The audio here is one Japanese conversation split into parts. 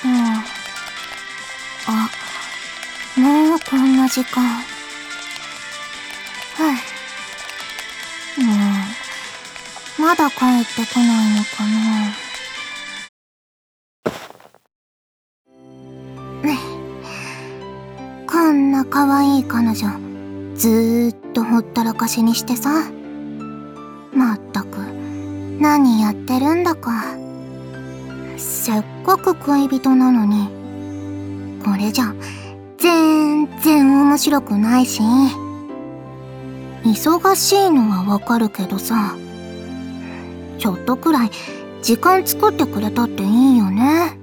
あ、もうこんな時間。もう、まだ帰ってこないのかな。こんな可愛い彼女、ずーっとほったらかしにしてさ。まったく、何やってるんだか。せっかく恋人なのに、これじゃ、全然面白くないし。忙しいのはわかるけどさ、ちょっとくらい時間作ってくれたっていいよね。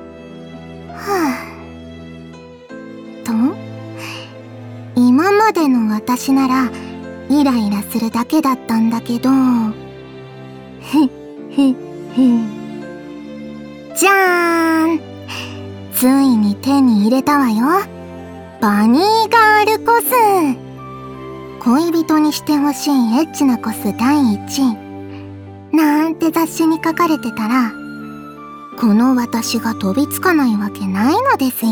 と、今までの私ならイライラするだけだったんだけど、じゃーん、ついに手に入れたわよ。バニーガールコス。恋人にしてほしいエッチなコス第1位なんて雑誌に書かれてたら、この私が飛びつかないわけないのですよ。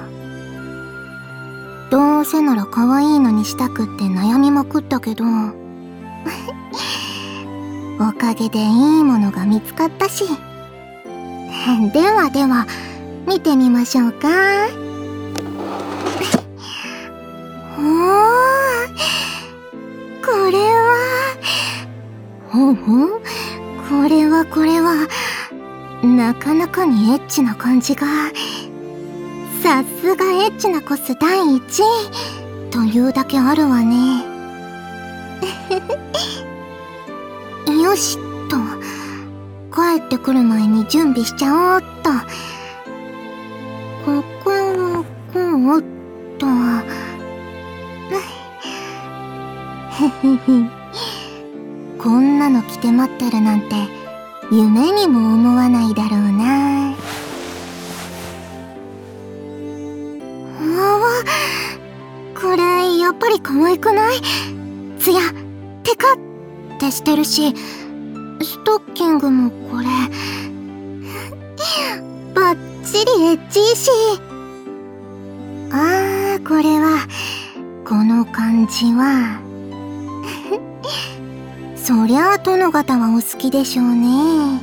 どうせなら可愛いのにしたくって悩みまくったけどおかげでいいものが見つかったし。では見てみましょうか。おー、これはこれはなかなかにエッチな感じが。さすがエッチなコス第1位というだけあるわね。よしっと、帰ってくる前に準備しちゃおうっと。ここをこうっと。こんなの着て待ってるなんて夢にも思わないだろうな。これやっぱり可愛くない？ツヤテカってしてるし、ストッキングもこれバッチリエッチいし。これはこの感じはそりゃあ殿方はお好きでしょうね。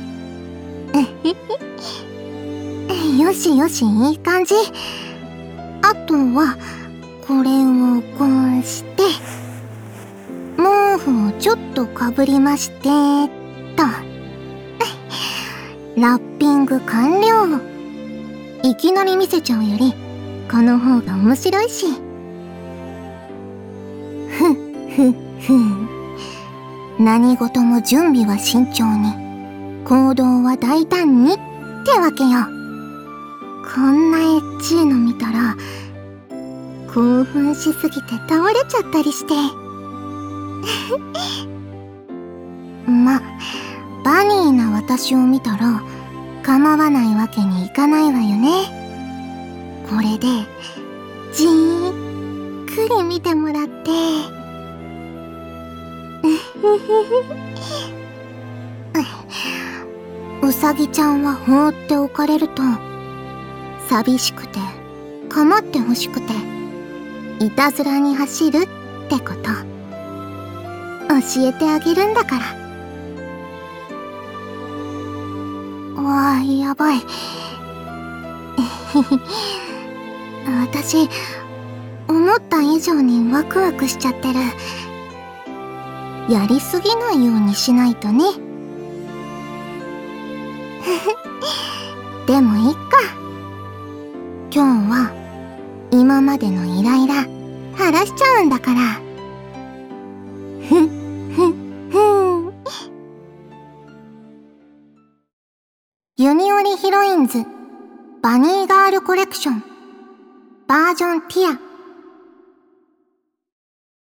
よしよし、いい感じ。あとはこれをこうして毛布をちょっとかぶりましてと。ラッピング完了。いきなり見せちゃうよりこの方が面白いし。何事も準備は慎重に、行動は大胆にってわけよ。こんなエッチーの見たら興奮しすぎて倒れちゃったりしてま、バニーな私を見たら構わないわけにいかないわよね。これでじーっくり見てもらってうさぎちゃんは放っておかれると寂しくて構ってほしくていたずらに走るってこと教えてあげるんだから。わあ、やばい私思った以上にワクワクしちゃってる。やりすぎないようにしないとね。でもいっか。今日は今までのイライラ晴らしちゃうんだから。ユニオリヒロインズバニーガールコレクションバージョンティア